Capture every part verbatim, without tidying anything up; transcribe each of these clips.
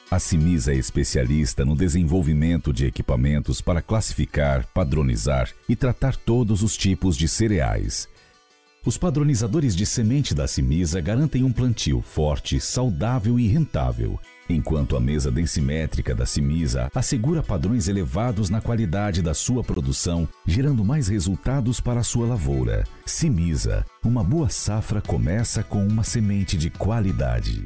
A Cimisa é especialista no desenvolvimento de equipamentos para classificar, padronizar e tratar todos os tipos de cereais. Os padronizadores de semente da Cimisa garantem um plantio forte, saudável e rentável, enquanto a mesa densimétrica da Cimisa assegura padrões elevados na qualidade da sua produção, gerando mais resultados para a sua lavoura. Cimisa, uma boa safra começa com uma semente de qualidade.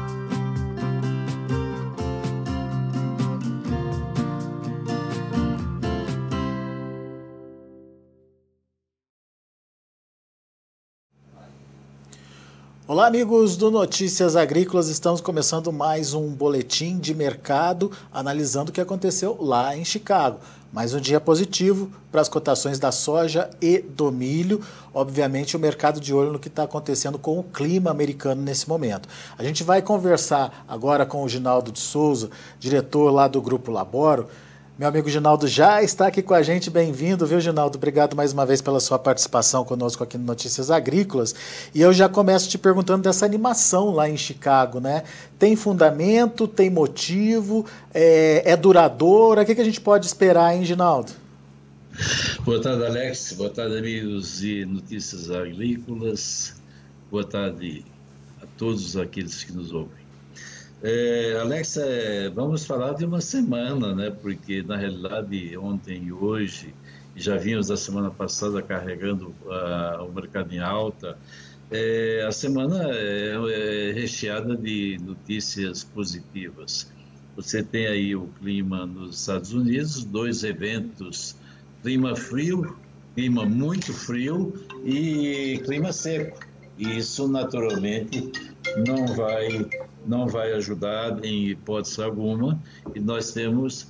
Olá, amigos do Notícias Agrícolas, estamos começando mais um boletim de mercado, analisando o que aconteceu lá em Chicago. Mais um dia positivo para as cotações da soja e do milho. Obviamente, o mercado de olho no que está acontecendo com o clima americano nesse momento. A gente vai conversar agora com o Ginaldo de Souza, diretor lá do Grupo Laboro. Meu amigo Ginaldo já está aqui com a gente, bem-vindo, viu, Ginaldo? Obrigado mais uma vez pela sua participação conosco aqui no Notícias Agrícolas. E eu já começo te perguntando dessa animação lá em Chicago, né? Tem fundamento, tem motivo, é, é duradoura? O que, que a gente pode esperar, hein, Ginaldo? Boa tarde, Alex. Boa tarde, amigos de Notícias Agrícolas. Boa tarde a todos aqueles que nos ouvem. É, Alex, é, vamos falar de uma semana, né? Porque na realidade ontem e hoje já vimos da semana passada carregando uh, o mercado em alta. É, a semana é, é recheada de notícias positivas. Você tem aí o clima nos Estados Unidos, dois eventos: clima frio, clima muito frio e clima seco. E isso naturalmente não vai não vai ajudar em hipótese alguma, e nós temos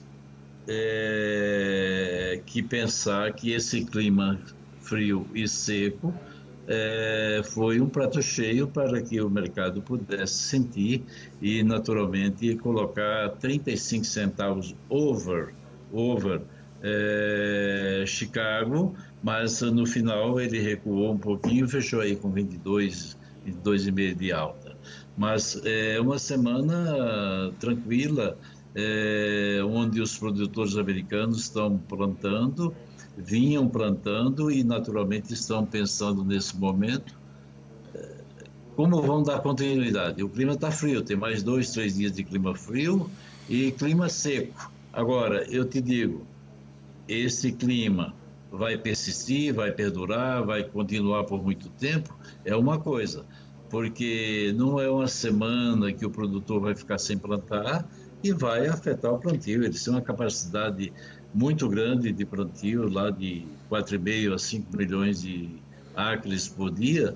é, que pensar que esse clima frio e seco é, foi um prato cheio para que o mercado pudesse sentir e naturalmente colocar trinta e cinco centavos over, over é, Chicago, mas no final ele recuou um pouquinho, fechou aí com vinte e dois, vinte e dois vírgula cinco de alta. Mas é uma semana tranquila, é, onde os produtores americanos estão plantando, vinham plantando e naturalmente estão pensando nesse momento é, como vão dar continuidade. O clima está frio, tem mais dois, três dias de clima frio e clima seco. Agora, eu te digo, esse clima vai persistir, vai perdurar, vai continuar por muito tempo, é uma coisa. Porque não é uma semana que o produtor vai ficar sem plantar e vai afetar o plantio. Eles têm uma capacidade muito grande de plantio, lá de quatro vírgula cinco a cinco milhões de acres por dia,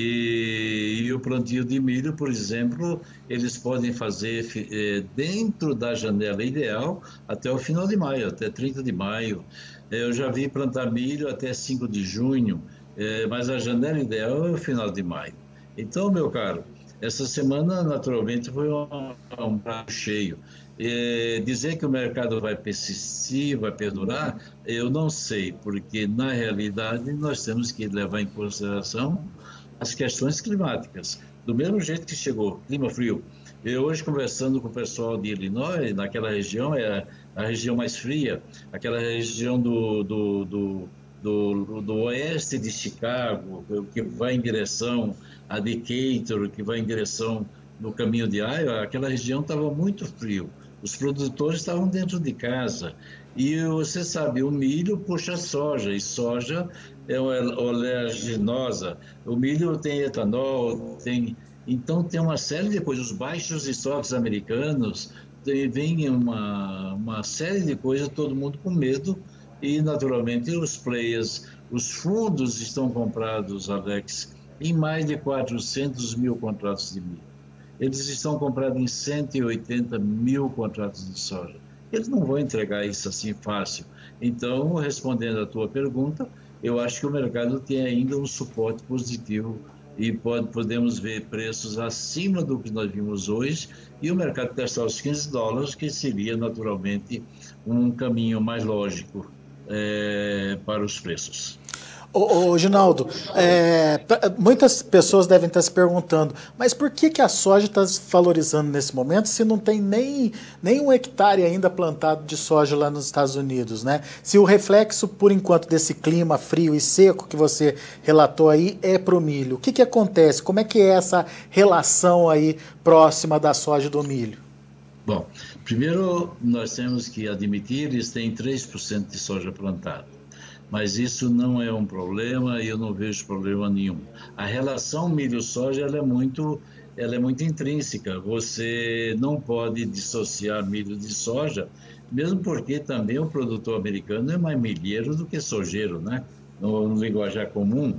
e, e o plantio de milho, por exemplo, eles podem fazer é, dentro da janela ideal até o final de maio, até trinta de maio. Eu já vi plantar milho até cinco de junho, é, mas a janela ideal é o final de maio. Então, meu caro, essa semana naturalmente foi um, um prato cheio. É, dizer que o mercado vai persistir, vai perdurar, eu não sei, porque na realidade nós temos que levar em consideração as questões climáticas. Do mesmo jeito que chegou clima frio. Eu hoje conversando com o pessoal de Illinois, naquela região, é a região mais fria, aquela região do, do, do, do, do oeste de Chicago, que vai em direção a Decatur, que vai em direção no caminho de Iowa, aquela região estava muito frio. Os produtores estavam dentro de casa. E você sabe, o milho puxa soja, e soja é oleaginosa. O milho tem etanol, tem... então tem uma série de coisas. Os baixos estoques americanos, tem, vem uma, uma série de coisas, todo mundo com medo, e naturalmente os players, os fundos estão comprados, Alex, em mais de quatrocentos mil contratos de milho. Eles estão comprados em cento e oitenta mil contratos de soja. Eles não vão entregar isso assim fácil. Então, respondendo à tua pergunta, eu acho que o mercado tem ainda um suporte positivo e pode, podemos ver preços acima do que nós vimos hoje, e o mercado testar os quinze dólares, que seria naturalmente um caminho mais lógico é, para os preços. Ô, ô Ginaldo, é, muitas pessoas devem estar se perguntando, mas por que, que a soja está se valorizando nesse momento se não tem nem, nem um hectare ainda plantado de soja lá nos Estados Unidos, né? Se o reflexo, por enquanto, desse clima frio e seco que você relatou aí é para o milho, o que, que acontece? Como é que é essa relação aí próxima da soja e do milho? Bom, primeiro nós temos que admitir que eles têm três por cento de soja plantada. Mas isso não é um problema e eu não vejo problema nenhum. A relação milho-soja ela é muito, ela é muito intrínseca. Você não pode dissociar milho de soja, mesmo porque também o produtor americano é mais milheiro do que sojeiro, né? No, no linguajar comum.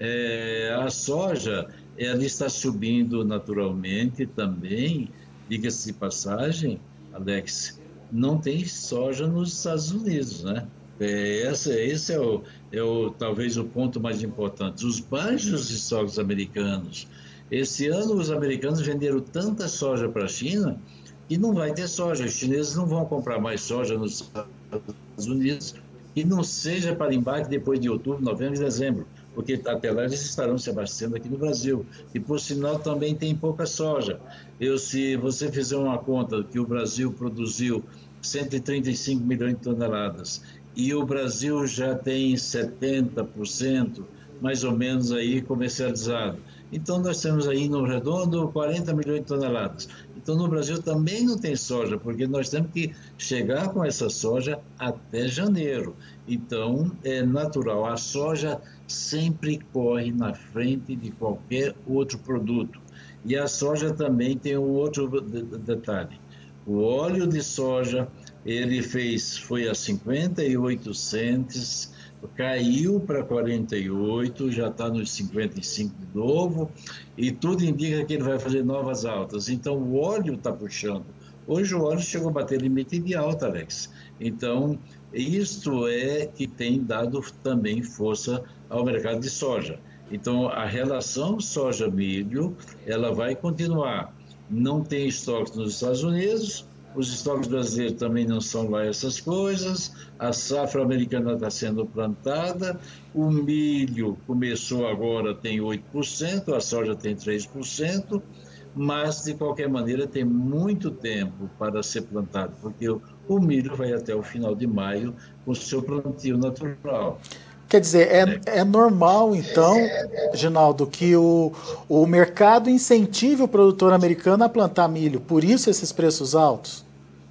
É, a soja ela está subindo naturalmente também. Diga-se de passagem, Alex, não tem soja nos Estados Unidos, né? Esse, esse é, o, é o, talvez o ponto mais importante. Os baixos estoques americanos. Esse ano os americanos venderam tanta soja para a China que não vai ter soja. Os chineses não vão comprar mais soja nos Estados Unidos e não seja para embarque depois de outubro, novembro e dezembro, porque até lá eles estarão se abastecendo aqui no Brasil. E, por sinal, também tem pouca soja. Eu, se você fizer uma conta que o Brasil produziu cento e trinta e cinco milhões de toneladas e o Brasil já tem setenta por cento, mais ou menos, aí comercializado. Então, nós temos aí, no redondo, quarenta milhões de toneladas. Então, no Brasil também não tem soja, porque nós temos que chegar com essa soja até janeiro. Então, é natural. A soja sempre corre na frente de qualquer outro produto. E a soja também tem um outro detalhe. O óleo de soja, ele fez, foi a cinquenta e oito centes, caiu para quarenta e oito, já está nos cinquenta e cinco de novo, e tudo indica que ele vai fazer novas altas. Então, o óleo está puxando. Hoje o óleo chegou a bater limite de alta, Alex. Então, isto é que tem dado também força ao mercado de soja. Então, a relação soja-milho, ela vai continuar. Não tem estoques nos Estados Unidos, os estoques brasileiros também não são lá essas coisas, a safra americana está sendo plantada, o milho começou agora, tem oito por cento, a soja tem três por cento, mas, de qualquer maneira, tem muito tempo para ser plantado, porque o, o milho vai até o final de maio com o seu plantio natural. Quer dizer, é, é normal, então, Ginaldo, que o, o mercado incentive o produtor americano a plantar milho, por isso esses preços altos?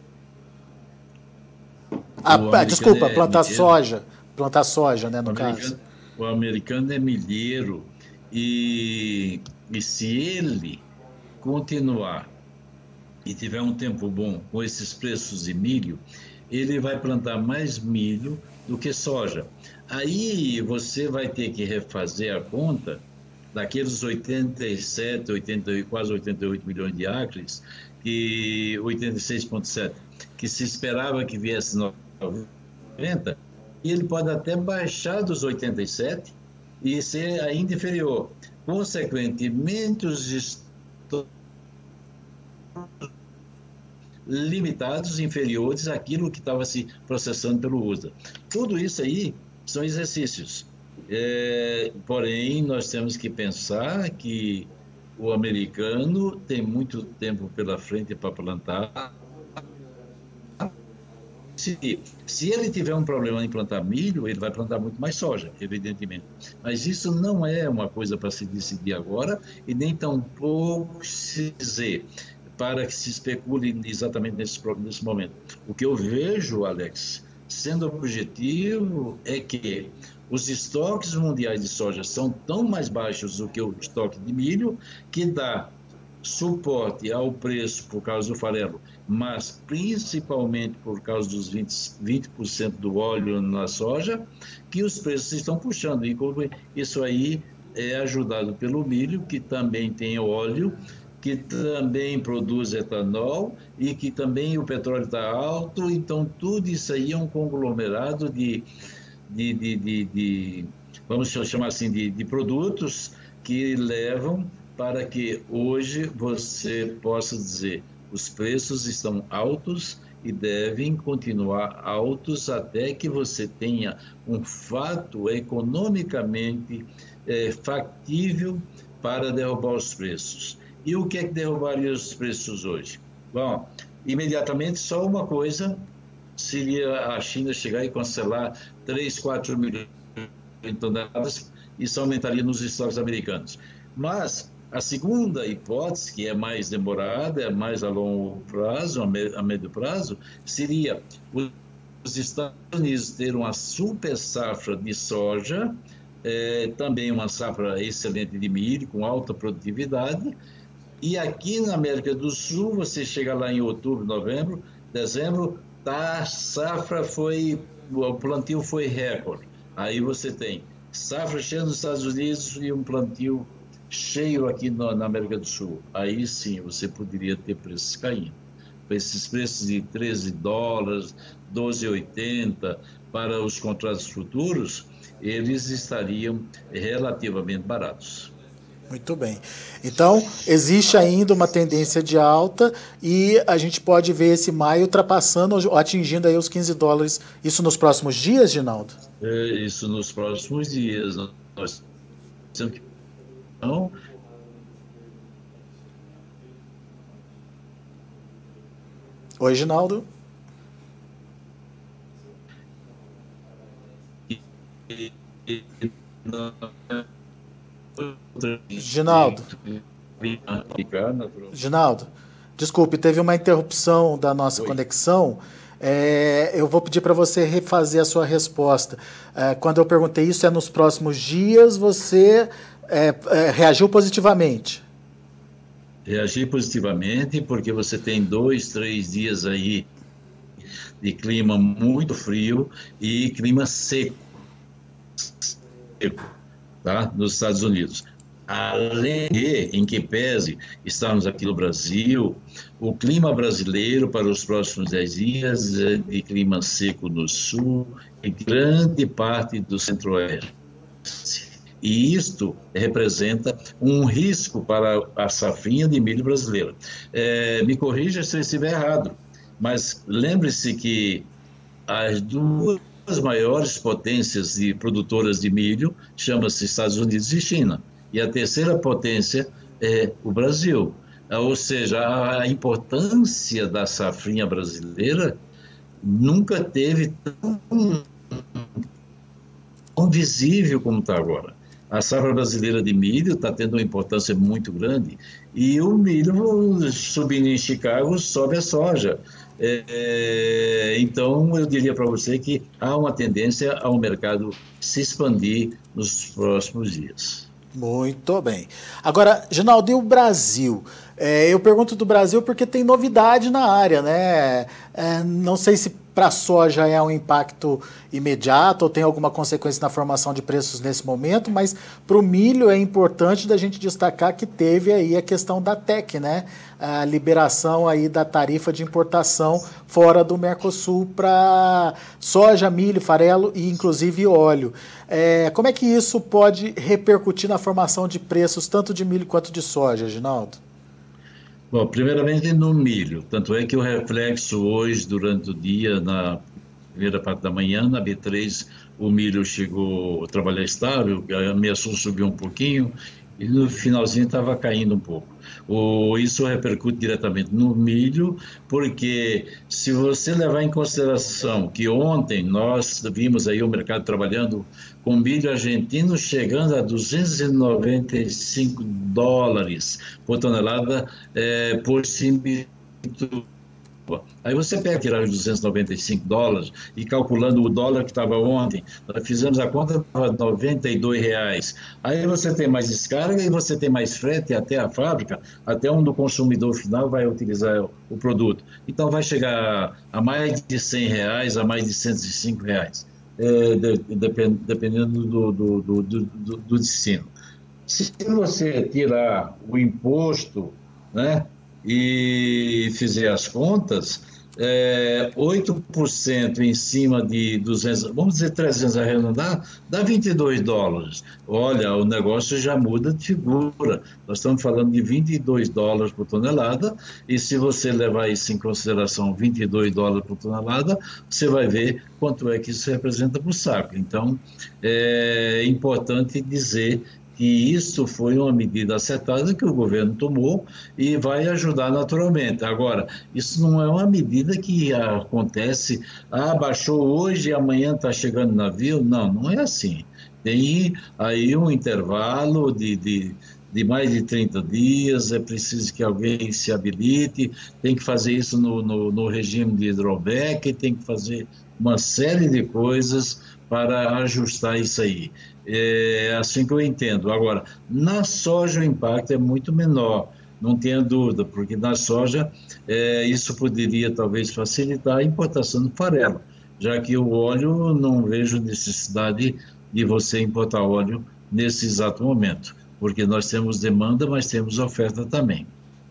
Ah, desculpa, é plantar milheiro. soja, plantar soja, né, no o caso. O americano é milheiro e, e se ele continuar e tiver um tempo bom com esses preços de milho, ele vai plantar mais milho do que soja. Aí você vai ter que refazer a conta daqueles oitenta e sete, oitenta, quase oitenta e oito milhões de acres, que oitenta e seis vírgula sete, que se esperava que viesse noventa, e ele pode até baixar dos oitenta e sete e ser ainda inferior. Consequentemente, os estoques limitados, inferiores àquilo que estava se processando pelo U S D A. Tudo isso aí são exercícios. É, porém, nós temos que pensar que o americano tem muito tempo pela frente para plantar. Se, se ele tiver um problema em plantar milho, ele vai plantar muito mais soja, evidentemente. Mas isso não é uma coisa para se decidir agora e nem tampouco se dizer para que se especule exatamente nesse, nesse momento. O que eu vejo, Alex, sendo objetivo, é que os estoques mundiais de soja são tão mais baixos do que o estoque de milho, que dá suporte ao preço por causa do farelo, mas principalmente por causa dos vinte, vinte por cento do óleo na soja, que os preços estão puxando. E isso aí é ajudado pelo milho, que também tem óleo, que também produz etanol e que também o petróleo está alto. Então, tudo isso aí é um conglomerado de, de, de, de, de vamos chamar assim, de, de produtos que levam para que hoje você possa dizer os preços estão altos e devem continuar altos até que você tenha um fato economicamente é, factível para derrubar os preços. E o que é que derrubaria os preços hoje? Bom, imediatamente só uma coisa seria a China chegar e cancelar três, quatro milhões de toneladas, isso aumentaria nos estoques americanos. Mas a segunda hipótese, que é mais demorada, é mais a longo prazo, a médio prazo, seria os Estados Unidos ter uma super safra de soja, é, também uma safra excelente de milho, com alta produtividade, e aqui na América do Sul, você chega lá em outubro, novembro, dezembro, a safra foi, o plantio foi recorde. Aí você tem safra cheia nos Estados Unidos e um plantio cheio aqui no, na América do Sul. Aí sim, você poderia ter preços caindo. Esses preços de treze dólares, doze e oitenta para os contratos futuros, eles estariam relativamente baratos. Muito bem. Então, existe ainda uma tendência de alta e a gente pode ver esse maio ultrapassando, atingindo aí os quinze dólares. Isso nos próximos dias, Ginaldo? É, isso nos próximos dias. Nós temos que... Então, Oi, Ginaldo. Ginaldo. Ginaldo, desculpe, teve uma interrupção da nossa Oi. conexão. É, eu vou pedir para você refazer a sua resposta. É, quando eu perguntei isso, é nos próximos dias, você é, é, reagiu positivamente? Reagi positivamente porque você tem dois, três dias aí de clima muito frio e clima seco, seco, tá? Nos Estados Unidos. Além de, em que pese estarmos aqui no Brasil, o clima brasileiro para os próximos dez dias é de clima seco no sul e grande parte do centro-oeste. E isto representa um risco para a safrinha de milho brasileira. É, me corrija se eu estiver errado, mas lembre-se que as duas maiores potências de produtoras de milho chamam-se Estados Unidos e China. E a terceira potência é o Brasil. Ou seja, a importância da safrinha brasileira nunca teve tão, tão visível como está agora. A safra brasileira de milho está tendo uma importância muito grande e o milho subindo em Chicago sobe a soja. É, então, eu diria para você que há uma tendência ao mercado se expandir nos próximos dias. Muito bem. Agora, Ginaldo, e o Brasil? É, eu pergunto do Brasil porque tem novidade na área, né? É, não sei se para a soja é um impacto imediato ou tem alguma consequência na formação de preços nesse momento, mas para o milho é importante da gente destacar que teve aí a questão da T E C, né? A liberação aí da tarifa de importação fora do Mercosul para soja, milho, farelo e inclusive óleo. É, como é que isso pode repercutir na formação de preços tanto de milho quanto de soja, Ginaldo? Bom, primeiramente no milho, tanto é que o reflexo hoje, durante o dia, na primeira parte da manhã, na B três, o milho chegou a trabalhar estável, ameaçou subir um pouquinho, e no finalzinho estava caindo um pouco. O, isso repercute diretamente no milho, porque se você levar em consideração que ontem nós vimos aí o mercado trabalhando com milho argentino chegando a duzentos e noventa e cinco dólares por tonelada é, por cento. Aí você pega tirar os duzentos e noventa e cinco dólares e calculando o dólar que estava ontem, nós fizemos a conta, estava noventa e dois reais. Aí você tem mais descarga e você tem mais frete até a fábrica, até onde o consumidor final vai utilizar o produto. Então vai chegar a mais de cem reais, a mais de cento e cinco reais, é, de, depend, dependendo do, do, do, do, do destino. Se você tirar o imposto, né, e fizer as contas, é, oito por cento em cima de duzentos, vamos dizer trezentos arredondar, dá vinte e dois dólares. Olha, o negócio já muda de figura. Nós estamos falando de vinte e dois dólares por tonelada, e se você levar isso em consideração, vinte e dois dólares por tonelada, você vai ver quanto é que isso representa por saco. Então, é importante dizer que isso foi uma medida acertada que o governo tomou e vai ajudar naturalmente. Agora, isso não é uma medida que acontece, ah, baixou hoje e amanhã está chegando navio. Não, não é assim. Tem aí um intervalo de, de, de mais de trinta dias, é preciso que alguém se habilite, tem que fazer isso no, no, no regime de drawback, tem que fazer uma série de coisas para ajustar isso aí. É assim que eu entendo. Agora, na soja o impacto é muito menor, não tenha dúvida, porque na soja é, isso poderia talvez facilitar a importação do farelo, já que o óleo não vejo necessidade de você importar óleo nesse exato momento, porque nós temos demanda, mas temos oferta também.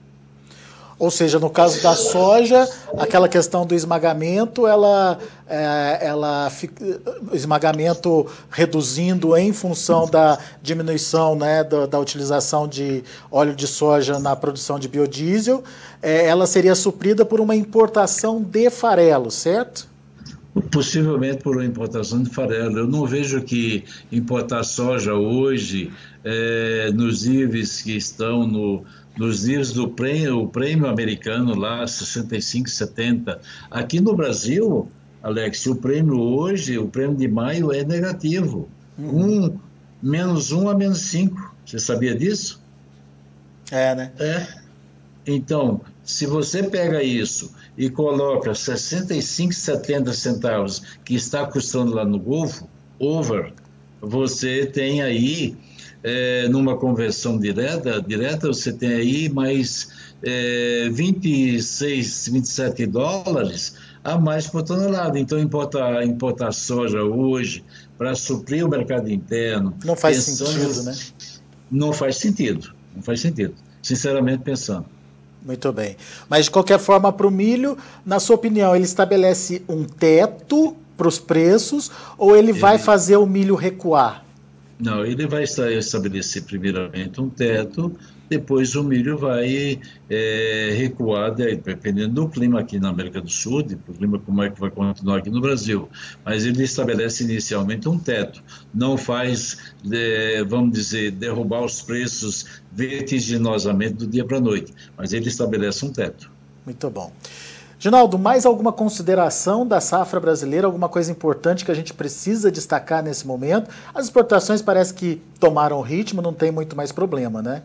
Ou seja, no caso da soja, aquela questão do esmagamento, ela, é, ela o esmagamento reduzindo em função da diminuição, né, da, da utilização de óleo de soja na produção de biodiesel, é, ela seria suprida por uma importação de farelo, certo? Possivelmente por uma importação de farelo. Eu não vejo que importar soja hoje, é, nos níveis que estão no... nos níveis do prêmio, o prêmio americano lá, sessenta e cinco, setenta. Aqui no Brasil, Alex, o prêmio hoje, o prêmio de maio é negativo. Uhum. Um, menos um a menos cinco. Você sabia disso? É, né? É. Então, se você pega isso e coloca sessenta e cinco, setenta centavos que está custando lá no Golfo, over, você tem aí... É, numa conversão direta, direta, você tem aí mais é, vinte e seis, vinte e sete dólares a mais por tonelada. Então, importar, importar soja hoje para suprir o mercado interno... Não faz pensando, sentido, né? Não faz sentido, não faz sentido, sinceramente pensando. Muito bem. Mas, de qualquer forma, para o milho, na sua opinião, ele estabelece um teto para os preços ou ele, ele vai fazer o milho recuar? Não, ele vai estabelecer primeiramente um teto, depois o milho vai é, recuar, dependendo do clima aqui na América do Sul, do clima como é que vai continuar aqui no Brasil. Mas ele estabelece inicialmente um teto, não faz, é, vamos dizer, derrubar os preços vertiginosamente do dia para a noite, mas ele estabelece um teto. Muito bom. Ginaldo, mais alguma consideração da safra brasileira, alguma coisa importante que a gente precisa destacar nesse momento? As exportações parece que tomaram ritmo, não tem muito mais problema, né?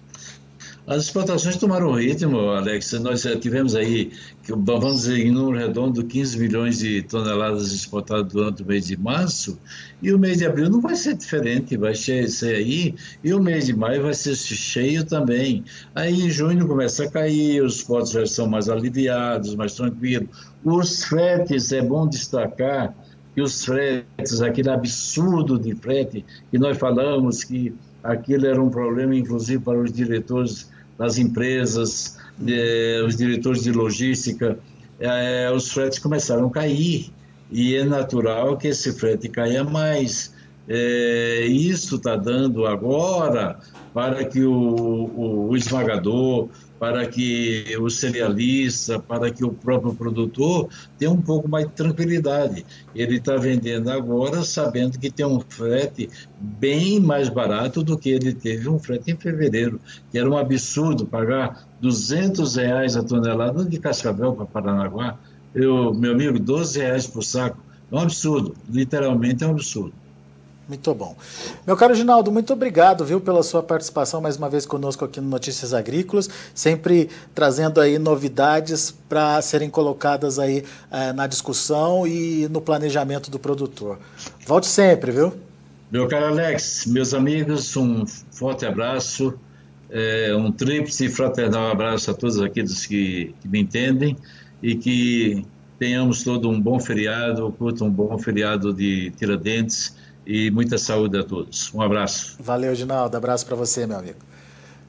As exportações tomaram ritmo, Alex. Nós tivemos aí, vamos dizer, em número redondo, quinze milhões de toneladas exportadas durante o mês de março, e o mês de abril não vai ser diferente, vai ser aí, e o mês de maio vai ser cheio também. Aí em junho começa a cair, os portos já são mais aliviados, mais tranquilos. Os fretes, é bom destacar que os fretes, aquele absurdo de frete que nós falamos que aquilo era um problema, inclusive, para os diretores das empresas, eh, os diretores de logística, eh, os fretes começaram a cair, e é natural que esse frete caia mais. Eh, isso está dando agora para que o, o, o esmagador, para que o cerealista, para que o próprio produtor tenha um pouco mais de tranquilidade. Ele está vendendo agora sabendo que tem um frete bem mais barato do que ele teve um frete em fevereiro, que era um absurdo pagar duzentos reais a tonelada de cascavel para Paranaguá. Eu, meu amigo, doze reais por saco. É um absurdo, literalmente é um absurdo. Muito bom. Meu caro Ginaldo, muito obrigado, viu, pela sua participação mais uma vez conosco aqui no Notícias Agrícolas, sempre trazendo aí novidades para serem colocadas aí eh, na discussão e no planejamento do produtor. Volte sempre, viu? Meu caro Alex, meus amigos, um forte abraço, é, um tríplice fraternal abraço a todos aqueles que, que me entendem e que tenhamos todo um bom feriado, curta um bom feriado de Tiradentes, e muita saúde a todos. Um abraço. Valeu, Ginaldo. Abraço para você, meu amigo. Obrigado.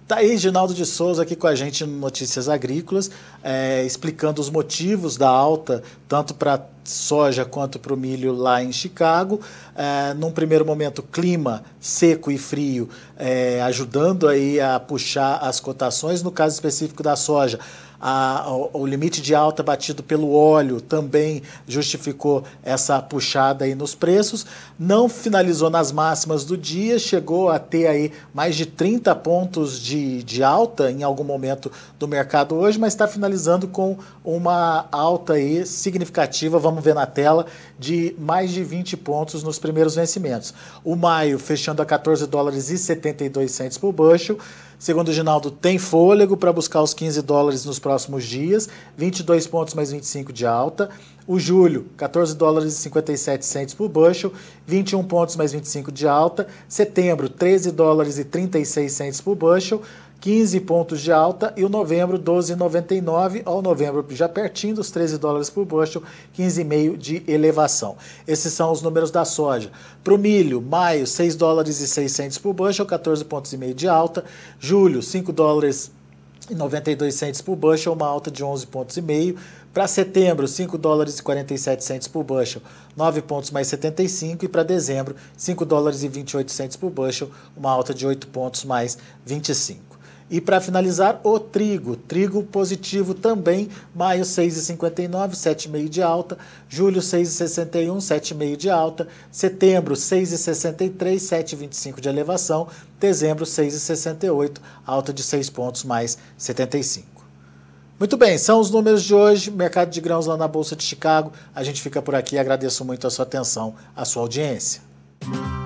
Tá aí Ginaldo de Souza aqui com a gente no Notícias Agrícolas, é, explicando os motivos da alta, tanto para soja quanto para o milho lá em Chicago. É, num primeiro momento, clima seco e frio, é, ajudando aí a puxar as cotações. No caso específico da soja, A, o, o limite de alta batido pelo óleo também justificou essa puxada aí nos preços. Não finalizou nas máximas do dia, chegou a ter aí mais de trinta pontos de, de alta em algum momento do mercado hoje, mas está finalizando com uma alta aí significativa, vamos ver na tela, de mais de vinte pontos nos primeiros vencimentos. O maio fechando a quatorze dólares e setenta e dois centavos por bushel. Segundo o Ginaldo, tem fôlego para buscar os quinze dólares nos próximos dias, vinte e dois pontos mais vinte e cinco de alta. O julho, quatorze dólares e cinquenta e sete centavos por bushel, vinte e um pontos mais vinte e cinco de alta. Setembro, treze dólares e trinta e seis centavos por bushel, quinze pontos de alta. E o novembro, doze reais e noventa e nove centavos. Ó, o novembro já pertinho dos treze dólares por bushel, quinze vírgula cinco de elevação. Esses são os números da soja. Para o milho, maio, seis dólares e seis centavos por bushel, quatorze pontos e meio de alta. Julho, cinco dólares e noventa e dois centavos por bushel, uma alta de onze pontos e meio. Para setembro, cinco dólares e quarenta e sete centavos por bushel, nove pontos mais setenta e cinco. E para dezembro, cinco dólares e vinte e oito centavos por bushel, uma alta de oito pontos mais vinte e cinco. E para finalizar, o trigo. Trigo positivo também, maio seis reais e cinquenta e nove centavos, sete vírgula cinco de alta. Julho seis reais e sessenta e um centavos, sete vírgula cinco de alta. Setembro seis reais e sessenta e três centavos, sete vírgula vinte e cinco de elevação. Dezembro seis reais e sessenta e oito centavos, alta de seis pontos mais setenta e cinco. Muito bem, são os números de hoje, mercado de grãos lá na Bolsa de Chicago. A gente fica por aqui, agradeço muito a sua atenção, a sua audiência.